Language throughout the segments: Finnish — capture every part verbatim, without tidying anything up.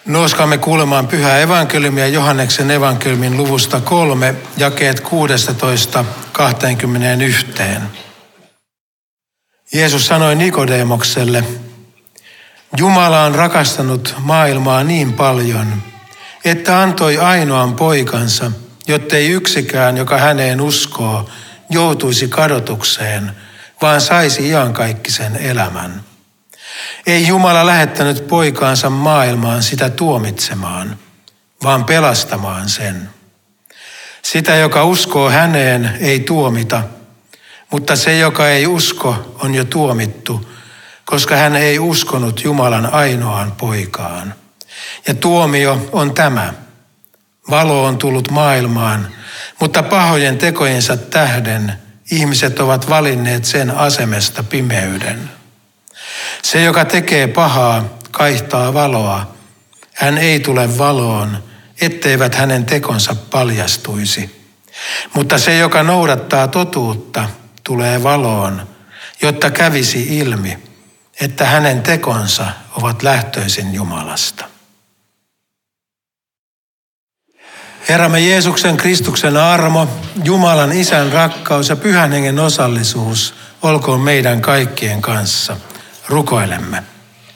Nouskaamme kuulemaan pyhää evankeliumia Johanneksen evankeliumin luvusta kolme, jakeet kuusitoista kaksikymmentäyksi. Jeesus sanoi Nikodeemokselle, Jumala on rakastanut maailmaa niin paljon, että antoi ainoan poikansa, jottei yksikään, joka häneen uskoo, joutuisi kadotukseen, vaan saisi iankaikkisen elämän. Ei Jumala lähettänyt poikaansa maailmaan sitä tuomitsemaan, vaan pelastamaan sen. Sitä, joka uskoo häneen, ei tuomita, mutta se, joka ei usko, on jo tuomittu, koska hän ei uskonut Jumalan ainoaan poikaan. Ja tuomio on tämä. Valo on tullut maailmaan, mutta pahojen tekojensa tähden ihmiset ovat valinneet sen asemesta pimeyden. Se, joka tekee pahaa, kaihtaa valoa. Hän ei tule valoon, etteivät hänen tekonsa paljastuisi. Mutta se, joka noudattaa totuutta, tulee valoon, jotta kävisi ilmi, että hänen tekonsa ovat lähtöisin Jumalasta. Herramme Jeesuksen Kristuksen armo, Jumalan Isän rakkaus ja Pyhän Hengen osallisuus olkoon meidän kaikkien kanssa. Rukoilemme.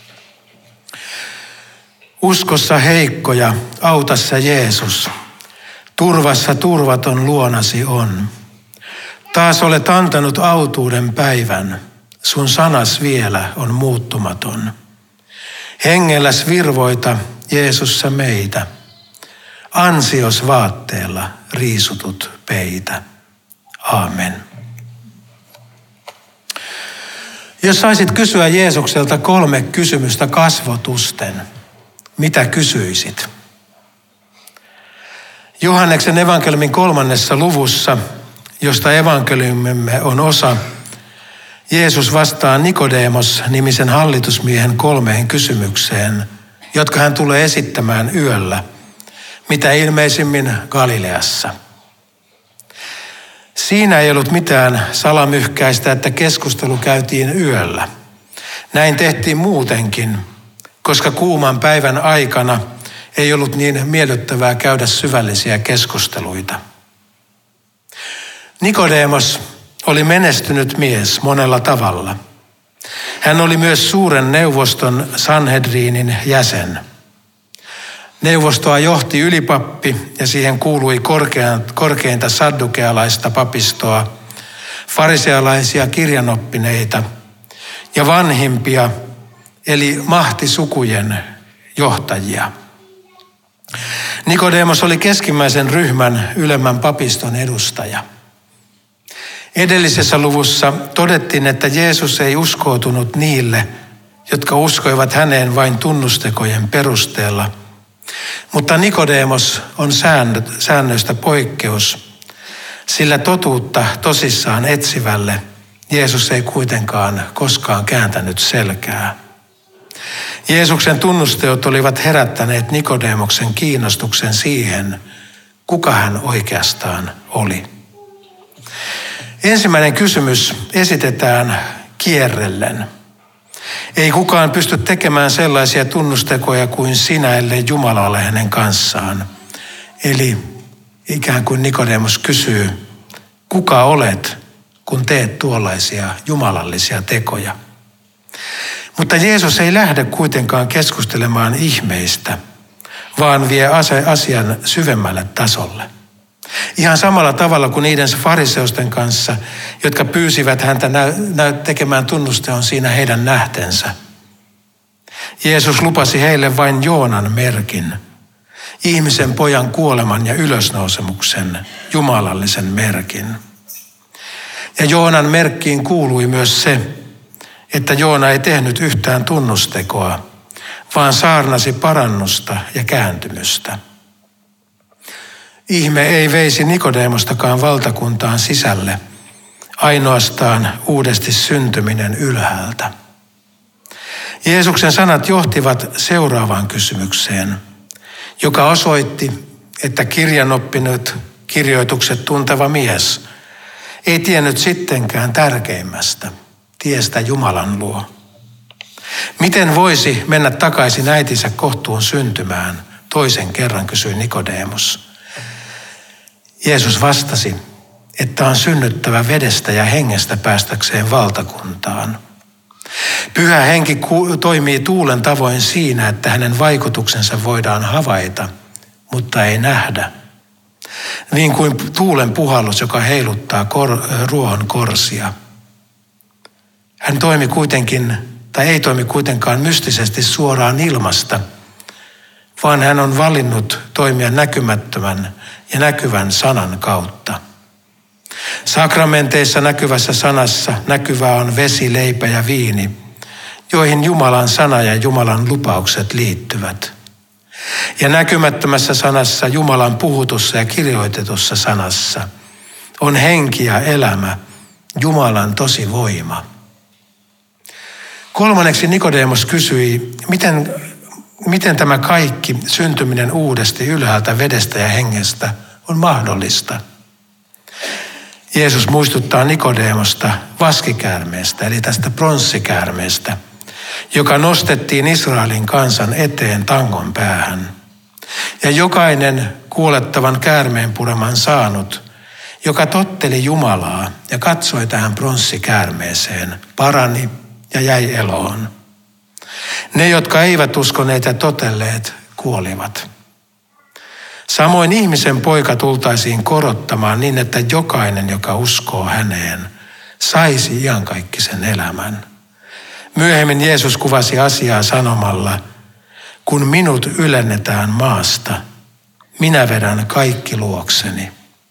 Uskossa heikkoja, auta sä Jeesus. Turvassa turvaton luonasi on. Taas olet antanut autuuden päivän. Sun sanas vielä on muuttumaton. Hengelläs virvoita, Jeesus sä meitä. Ansios vaatteella riisutut peitä. Aamen. Jos saisit kysyä Jeesukselta kolme kysymystä kasvotusten, mitä kysyisit? Johanneksen evankeliumin kolmannessa luvussa, josta evankeliumimme on osa, Jeesus vastaa Nikodeemos-nimisen hallitusmiehen kolmeen kysymykseen, jotka hän tulee esittämään yöllä, mitä ilmeisimmin Galileassa. Siinä ei ollut mitään salamyhkäistä, että keskustelu käytiin yöllä. Näin tehtiin muutenkin, koska kuuman päivän aikana ei ollut niin miellyttävää käydä syvällisiä keskusteluita. Nikodeemos oli menestynyt mies monella tavalla. Hän oli myös suuren neuvoston Sanhedriinin jäsen. Neuvostoa johti ylipappi ja siihen kuului korkeinta saddukealaista papistoa, farisealaisia kirjanoppineita ja vanhimpia eli mahtisukujen johtajia. Nikodeemos oli keskimmäisen ryhmän ylemmän papiston edustaja. Edellisessä luvussa todettiin, että Jeesus ei uskoutunut niille, jotka uskoivat häneen vain tunnustekojen perusteella. Mutta Nikodeemos on säännöistä poikkeus, sillä totuutta tosissaan etsivälle Jeesus ei kuitenkaan koskaan kääntänyt selkää. Jeesuksen tunnusteot olivat herättäneet Nikodeemoksen kiinnostuksen siihen, kuka hän oikeastaan oli. Ensimmäinen kysymys esitetään kierrellen. Ei kukaan pysty tekemään sellaisia tunnustekoja kuin sinä, ellei Jumala ole hänen kanssaan. Eli ikään kuin Nikodeemos kysyy, kuka olet, kun teet tuollaisia jumalallisia tekoja? Mutta Jeesus ei lähde kuitenkaan keskustelemaan ihmeistä, vaan vie asian syvemmälle tasolle. Ihan samalla tavalla kuin niiden fariseusten kanssa, jotka pyysivät häntä tekemään tunnusteon siinä heidän nähtensä. Jeesus lupasi heille vain Joonan merkin, ihmisen pojan kuoleman ja ylösnousemuksen, jumalallisen merkin. Ja Joonan merkkiin kuului myös se, että Joona ei tehnyt yhtään tunnustekoa, vaan saarnasi parannusta ja kääntymystä. Ihme ei veisi Nikodeemostakaan valtakuntaan sisälle, ainoastaan uudesti syntyminen ylhäältä. Jeesuksen sanat johtivat seuraavaan kysymykseen, joka osoitti, että kirjanoppinut kirjoitukset tunteva mies ei tiennyt sittenkään tärkeimmästä, tiestä Jumalan luo. Miten voisi mennä takaisin äitinsä kohtuun syntymään? Toisen kerran kysyi Nikodemus. Jeesus vastasi, että on synnyttävä vedestä ja hengestä päästäkseen valtakuntaan. Pyhä henki toimii tuulen tavoin siinä, että hänen vaikutuksensa voidaan havaita, mutta ei nähdä. Niin kuin tuulen puhallus, joka heiluttaa kor, ruohon korsia. Hän toimi kuitenkin, tai ei toimi kuitenkaan mystisesti suoraan ilmasta, vaan hän on valinnut toimia näkymättömän ja näkyvän sanan kautta. Sakramenteissa näkyvässä sanassa näkyvää on vesi, leipä ja viini, joihin Jumalan sana ja Jumalan lupaukset liittyvät. Ja näkymättömässä sanassa, Jumalan puhutussa ja kirjoitetussa sanassa, on henki ja elämä, Jumalan tosi voima. Kolmanneksi Nikodemus kysyi, miten, miten tämä kaikki syntyminen uudesti ylhäältä vedestä ja hengestä on mahdollista. Jeesus muistuttaa Nikodemosta vaskikäärmeestä, eli tästä pronssikäärmeestä, joka nostettiin Israelin kansan eteen tangon päähän. Ja jokainen kuolettavan käärmeen pureman saanut, joka totteli Jumalaa ja katsoi tähän pronssikäärmeeseen, parani ja jäi eloon. Ne, jotka eivät uskoneet ja totelleet, kuolivat. Samoin ihmisen poika tultaisiin korottamaan niin, että jokainen, joka uskoo häneen, saisi iankaikkisen elämän. Myöhemmin Jeesus kuvasi asiaa sanomalla, kun minut ylennetään maasta, minä vedän kaikki luokseni.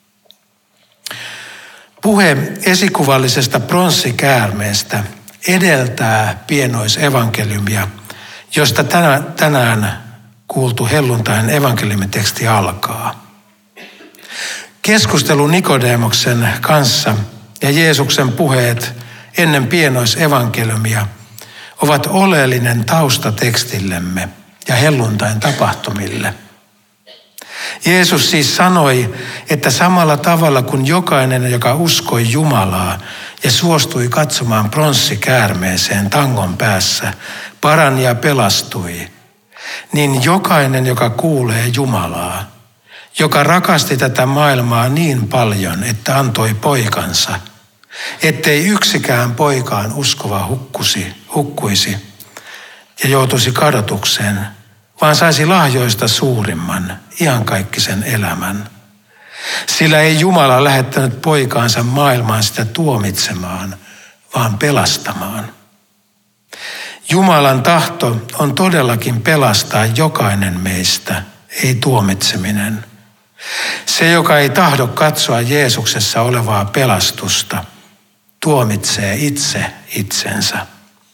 Puhe esikuvallisesta pronssikäärmeestä edeltää pienoisevankeliumia, josta tänään kuultu helluntain evankeliumiteksti alkaa. Keskustelu Nikodemoksen kanssa ja Jeesuksen puheet ennen pienoisevankeliumia ovat oleellinen tausta tekstillemme ja helluntain tapahtumille. Jeesus siis sanoi, että samalla tavalla kuin jokainen, joka uskoi Jumalaa ja suostui katsomaan pronssikäärmeeseen tangon päässä, parani ja pelastui, niin jokainen, joka kuulee Jumalaa, joka rakasti tätä maailmaa niin paljon, että antoi poikansa, ettei yksikään poikaan uskova hukkusi, hukkuisi ja joutuisi kadotukseen, vaan saisi lahjoista suurimman, iankaikkisen elämän. Sillä ei Jumala lähettänyt poikaansa maailmaan sitä tuomitsemaan, vaan pelastamaan. Jumalan tahto on todellakin pelastaa jokainen meistä, ei tuomitseminen. Se, joka ei tahdo katsoa Jeesuksessa olevaa pelastusta, tuomitsee itse itsensä.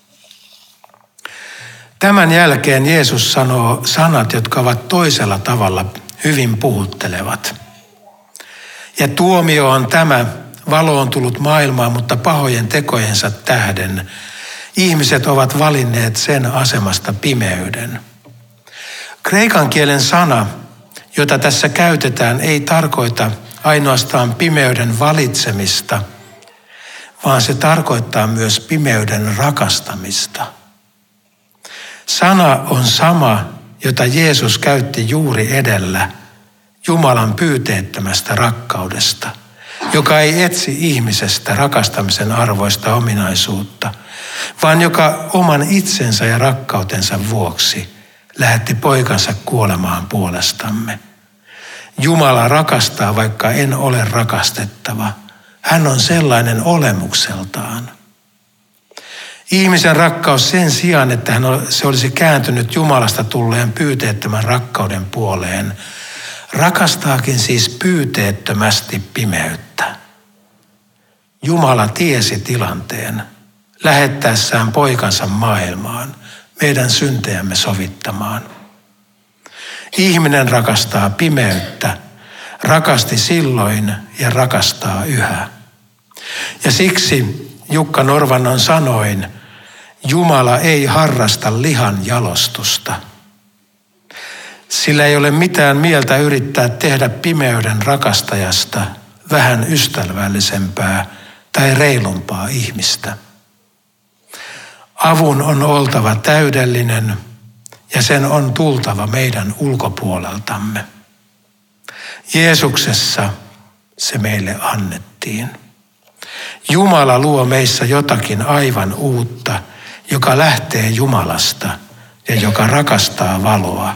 Tämän jälkeen Jeesus sanoo sanat, jotka ovat toisella tavalla hyvin puhuttelevat. Ja tuomio on tämä, valo on tullut maailmaan, mutta pahojen tekojensa tähden ihmiset ovat valinneet sen asemasta pimeyden. Kreikan kielen sana, jota tässä käytetään, ei tarkoita ainoastaan pimeyden valitsemista, vaan se tarkoittaa myös pimeyden rakastamista. Sana on sama, jota Jeesus käytti juuri edellä Jumalan pyyteettömästä rakkaudesta, joka ei etsi ihmisestä rakastamisen arvoista ominaisuutta, vaan joka oman itsensä ja rakkautensa vuoksi lähetti poikansa kuolemaan puolestamme. Jumala rakastaa, vaikka en ole rakastettava. Hän on sellainen olemukseltaan. Ihmisen rakkaus sen sijaan, että hän se olisi kääntynyt Jumalasta tulleen pyyteettömän rakkauden puoleen, rakastaakin siis pyyteettömästi pimeyttä. Jumala tiesi tilanteen lähettäessään poikansa maailmaan meidän syntejämme sovittamaan. Ihminen rakastaa pimeyttä, rakasti silloin ja rakastaa yhä. Ja siksi Jukka Norvannon sanoin, Jumala ei harrasta lihan jalostusta. Sillä ei ole mitään mieltä yrittää tehdä pimeyden rakastajasta vähän ystävällisempää tai reilumpaa ihmistä. Avun on oltava täydellinen ja sen on tultava meidän ulkopuoleltamme. Jeesuksessa se meille annettiin. Jumala luo meissä jotakin aivan uutta, joka lähtee Jumalasta ja joka rakastaa valoa.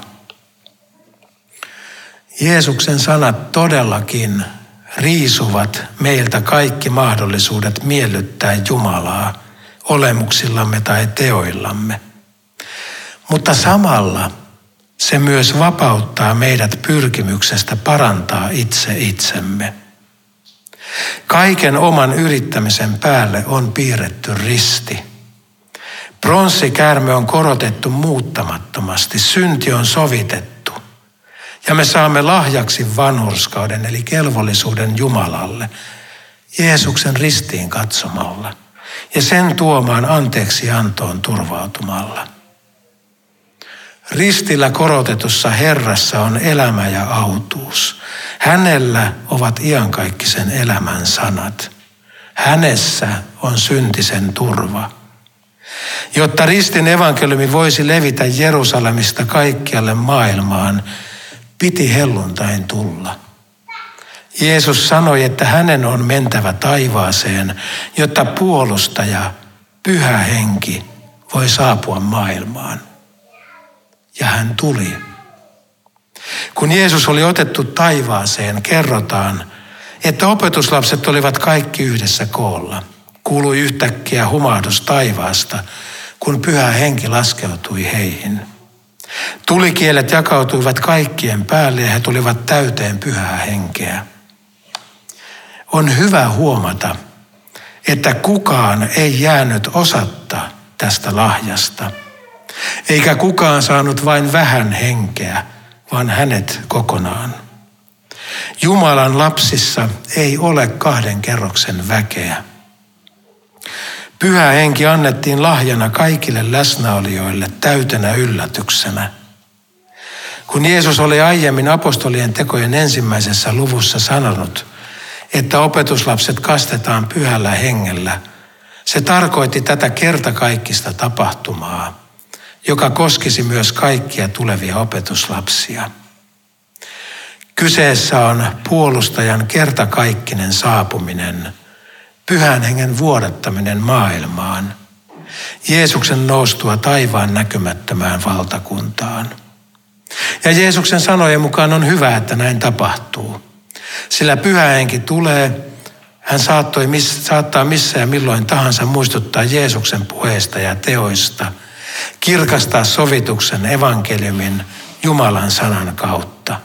Jeesuksen sanat todellakin riisuvat meiltä kaikki mahdollisuudet miellyttää Jumalaa olemuksillamme tai teoillamme. Mutta samalla se myös vapauttaa meidät pyrkimyksestä parantaa itse itsemme. Kaiken oman yrittämisen päälle on piirretty risti. Pronssikäärme on korotettu muuttamattomasti, synti on sovitettu. Ja me saamme lahjaksi vanhurskauden eli kelvollisuuden Jumalalle, Jeesuksen ristiin katsomalla ja sen tuomaan anteeksiantoon turvautumalla. Ristillä korotetussa Herrassa on elämä ja autuus. Hänellä ovat iankaikkisen elämän sanat. Hänessä on syntisen turva. Jotta ristin evankeliumi voisi levitä Jerusalemista kaikkialle maailmaan, piti helluntain tulla. Jeesus sanoi, että hänen on mentävä taivaaseen, jotta puolustaja, Pyhä Henki, voi saapua maailmaan. Ja hän tuli. Kun Jeesus oli otettu taivaaseen, kerrotaan, että opetuslapset olivat kaikki yhdessä koolla. Kuului yhtäkkiä humahdus taivaasta, kun Pyhä Henki laskeutui heihin. Tulikielet jakautuivat kaikkien päälle ja he tulivat täyteen Pyhää Henkeä. On hyvä huomata, että kukaan ei jäänyt osatta tästä lahjasta, eikä kukaan saanut vain vähän henkeä, vaan hänet kokonaan. Jumalan lapsissa ei ole kahden kerroksen väkeä. Pyhä Henki annettiin lahjana kaikille läsnäolijoille täytenä yllätyksenä. Kun Jeesus oli aiemmin apostolien tekojen ensimmäisessä luvussa sanonut, että opetuslapset kastetaan Pyhällä Hengellä, se tarkoitti tätä kertakaikkista tapahtumaa, joka koskisi myös kaikkia tulevia opetuslapsia. Kyseessä on puolustajan kertakaikkinen saapuminen, Pyhän Hengen vuodattaminen maailmaan, Jeesuksen noustua taivaan näkymättömään valtakuntaan. Ja Jeesuksen sanojen mukaan on hyvä, että näin tapahtuu. Sillä Pyhä Henki tulee, hän saattoi, miss, saattaa missä ja milloin tahansa muistuttaa Jeesuksen puheista ja teoista, kirkastaa sovituksen evankeliumin Jumalan sanan kautta.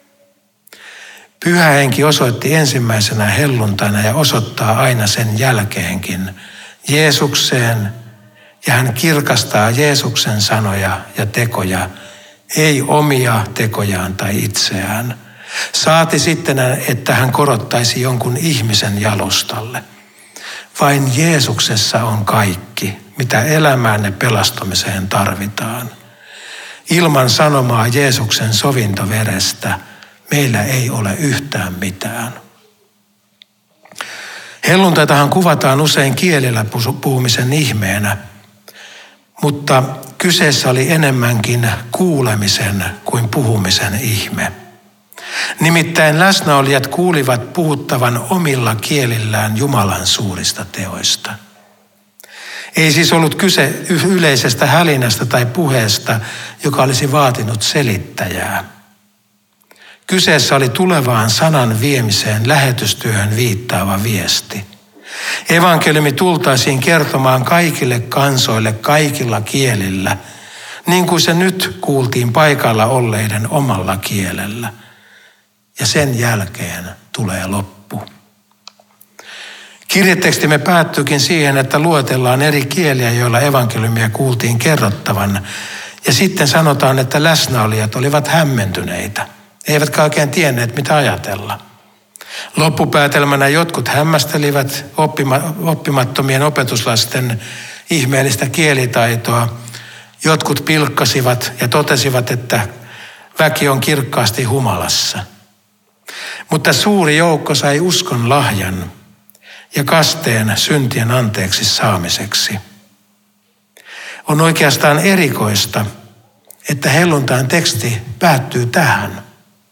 Pyhä Henki osoitti ensimmäisenä helluntaina ja osoittaa aina sen jälkeenkin Jeesukseen, ja hän kirkastaa Jeesuksen sanoja ja tekoja, ei omia tekojaan tai itseään. Saati sitten, että hän korottaisi jonkun ihmisen jalustalle. Vain Jeesuksessa on kaikki, mitä elämään ja pelastumiseen tarvitaan. Ilman sanomaa Jeesuksen sovintoverestä meillä ei ole yhtään mitään. Helluntaitahan kuvataan usein kielillä puhumisen ihmeenä, mutta kyseessä oli enemmänkin kuulemisen kuin puhumisen ihme. Nimittäin läsnäolijat kuulivat puhuttavan omilla kielillään Jumalan suurista teoista. Ei siis ollut kyse yleisestä hälinästä tai puheesta, joka olisi vaatinut selittäjää. Kyseessä oli tulevaan sanan viemiseen lähetystyöhön viittaava viesti. Evankeliumi tultaisiin kertomaan kaikille kansoille kaikilla kielillä, niin kuin se nyt kuultiin paikalla olleiden omalla kielellä. Ja sen jälkeen tulee loppu. Kirjetekstimme päättyykin siihen, että luetellaan eri kieliä, joilla evankeliumia kuultiin kerrottavan. Ja sitten sanotaan, että läsnäolijat olivat hämmentyneitä. Eivätkä oikein tienneet, mitä ajatella. Loppupäätelmänä jotkut hämmästelivät oppima, oppimattomien opetuslasten ihmeellistä kielitaitoa. Jotkut pilkkasivat ja totesivat, että väki on kirkkaasti humalassa. Mutta suuri joukko sai uskon lahjan ja kasteen syntien anteeksi saamiseksi. On oikeastaan erikoista, että helluntain teksti päättyy tähän,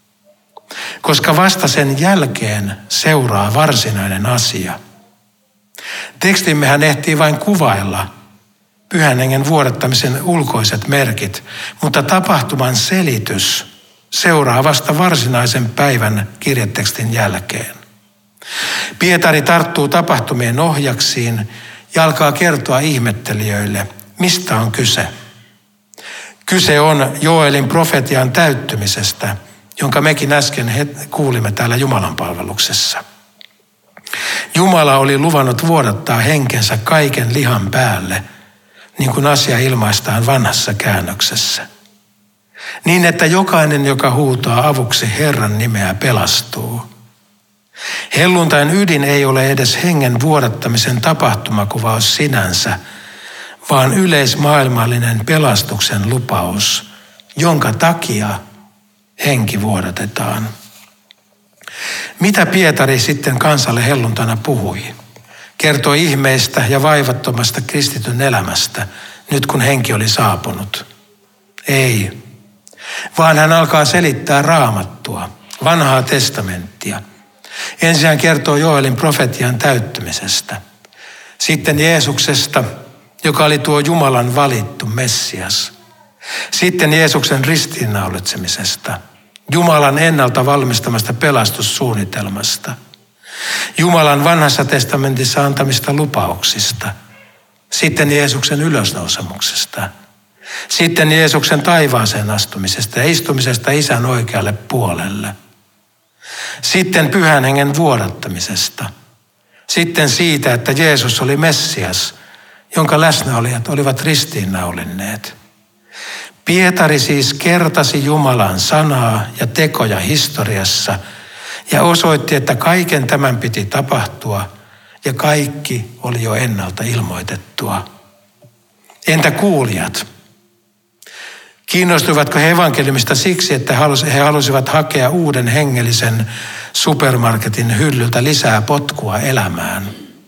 koska vasta sen jälkeen seuraa varsinainen asia. Tekstimmehän ehtii vain kuvailla Pyhän Hengen vuodattamisen ulkoiset merkit, mutta tapahtuman selitys seuraa vasta varsinaisen päivän kirjetekstin jälkeen. Pietari tarttuu tapahtumien ohjaksiin ja alkaa kertoa ihmettelijöille, mistä on kyse. Kyse on Joelin profetian täyttymisestä, jonka mekin äsken kuulimme täällä Jumalan palveluksessa. Jumala oli luvannut vuodattaa henkensä kaiken lihan päälle, niin kuin asia ilmaistaan vanhassa käännöksessä. Niin, että jokainen, joka huutaa avuksi Herran nimeä, pelastuu. Helluntain ydin ei ole edes hengen vuodattamisen tapahtumakuvaus sinänsä, vaan yleismaailmallinen pelastuksen lupaus, jonka takia henki vuodatetaan. Mitä Pietari sitten kansalle helluntaina puhui? Kertoi ihmeistä ja vaivattomasta kristityn elämästä, nyt kun henki oli saapunut. Ei, vaan hän alkaa selittää Raamattua, vanhaa testamenttia. Ensin hän kertoo Joelin profetian täyttymisestä. Sitten Jeesuksesta, joka oli tuo Jumalan valittu Messias. Sitten Jeesuksen ristiinnaulitsemisesta, Jumalan ennalta valmistamasta pelastussuunnitelmasta, Jumalan vanhassa testamentissa antamista lupauksista, sitten Jeesuksen ylösnousemuksesta, sitten Jeesuksen taivaaseen astumisesta ja istumisesta Isän oikealle puolelle, sitten Pyhän Hengen vuodattamisesta, sitten siitä, että Jeesus oli Messias, jonka läsnäolijat olivat ristiinnaulinneet. Pietari siis kertasi Jumalan sanaa ja tekoja historiassa ja osoitti, että kaiken tämän piti tapahtua ja kaikki oli jo ennalta ilmoitettua. Entä kuulijat? Kiinnostuivatko he evankeliumista siksi, että he halusivat hakea uuden hengellisen supermarketin hyllyltä lisää potkua elämään?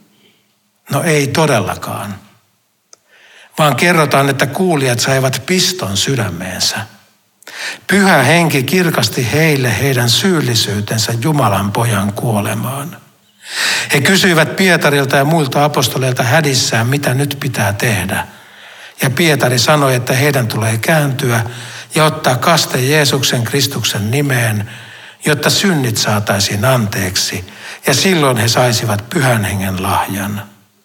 No ei todellakaan. Vaan kerrotaan, että kuulijat saivat piston sydämeensä. Pyhä Henki kirkasti heille heidän syyllisyytensä Jumalan pojan kuolemaan. He kysyivät Pietarilta ja muilta apostoleilta hädissään, mitä nyt pitää tehdä. Ja Pietari sanoi, että heidän tulee kääntyä ja ottaa kaste Jeesuksen Kristuksen nimeen, jotta synnit saataisiin anteeksi. Ja silloin he saisivat Pyhän Hengen lahjan.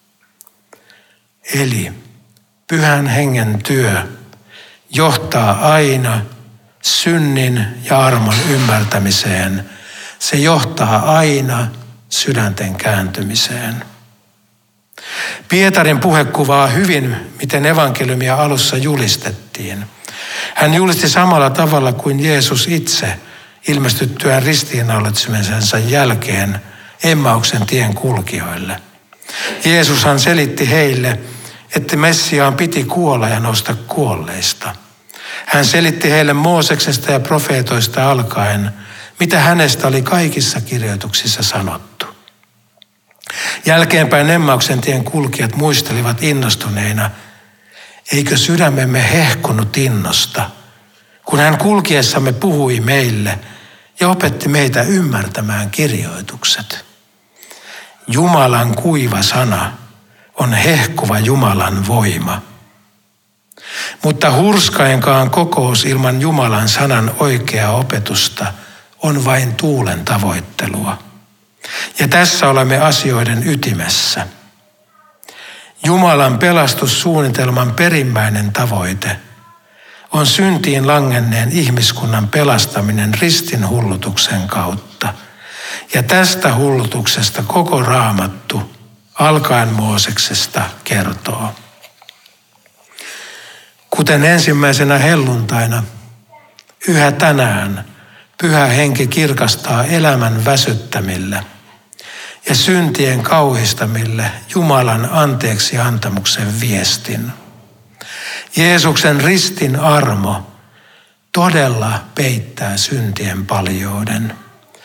Eli Pyhän Hengen työ johtaa aina synnin ja armon ymmärtämiseen. Se johtaa aina sydänten kääntymiseen. Pietarin puhe kuvaa hyvin, miten evankeliumia alussa julistettiin. Hän julisti samalla tavalla kuin Jeesus itse ilmestyttyään ristiinnaulitsemisensa jälkeen Emmauksen tien kulkijoille. Jeesushan selitti heille, että Messiaan piti kuolla ja nousta kuolleista. Hän selitti heille Mooseksesta ja profeetoista alkaen, mitä hänestä oli kaikissa kirjoituksissa sanottu. Jälkeenpäin Emmauksen tien kulkijat muistelivat innostuneina, eikö sydämemme hehkunut innosta, kun hän kulkiessamme puhui meille ja opetti meitä ymmärtämään kirjoitukset. Jumalan kuiva sana on hehkuva Jumalan voima. Mutta hurskainkaan kokous ilman Jumalan sanan oikeaa opetusta on vain tuulen tavoittelua. Ja tässä olemme asioiden ytimessä. Jumalan pelastussuunnitelman perimmäinen tavoite on syntiin langenneen ihmiskunnan pelastaminen ristin hullutuksen kautta. Ja tästä hullutuksesta koko Raamattu alkaen Mooseksesta kertoo. Kuten ensimmäisenä helluntaina, yhä tänään Pyhä Henki kirkastaa elämän väsyttämille ja syntien kauhistamille Jumalan anteeksi antamuksen viestin. Jeesuksen ristin armo todella peittää syntien paljouden,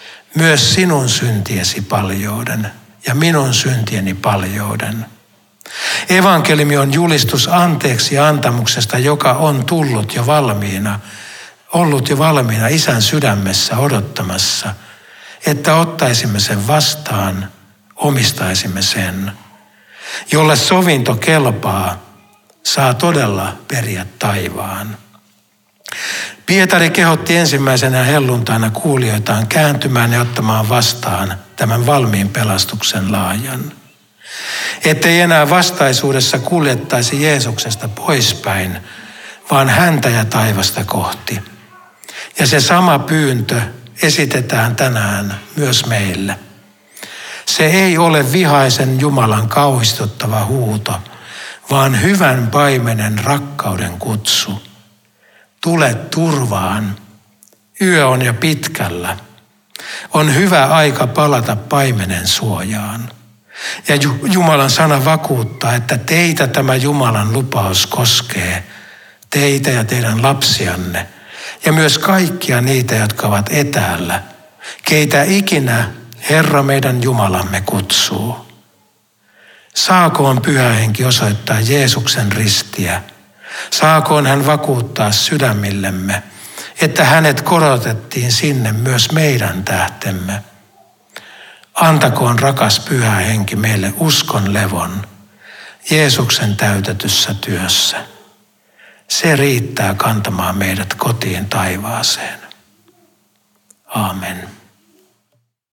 myös sinun syntiesi paljouden ja minun syntieni paljouden. Evankeliumi on julistus anteeksi antamuksesta, joka on tullut jo valmiina, ollut jo valmiina Isän sydämessä odottamassa, että ottaisimme sen vastaan, omistaisimme sen. Jolle sovinto kelpaa, saa todella periä taivaan. Pietari kehotti ensimmäisenä helluntaina kuulijoitaan kääntymään ja ottamaan vastaan tämän valmiin pelastuksen laajan. Ettei enää vastaisuudessa kuljettaisi Jeesuksesta poispäin, vaan häntä ja taivasta kohti. Ja se sama pyyntö esitetään tänään myös meille. Se ei ole vihaisen Jumalan kauhistuttava huuto, vaan hyvän paimenen rakkauden kutsu. Tule turvaan. Yö on jo pitkällä. On hyvä aika palata paimenen suojaan. Ja Jumalan sana vakuuttaa, että teitä tämä Jumalan lupaus koskee, teitä ja teidän lapsianne, ja myös kaikkia niitä, jotka ovat etäällä, keitä ikinä Herra meidän Jumalamme kutsuu. Saakoon Pyhä Henki osoittaa Jeesuksen ristiä. Saakoon hän vakuuttaa sydämillemme, että hänet korotettiin sinne myös meidän tähtemme. Antakoon rakas Pyhä Henki meille uskon levon Jeesuksen täytetyssä työssä. Se riittää kantamaan meidät kotiin taivaaseen. Aamen.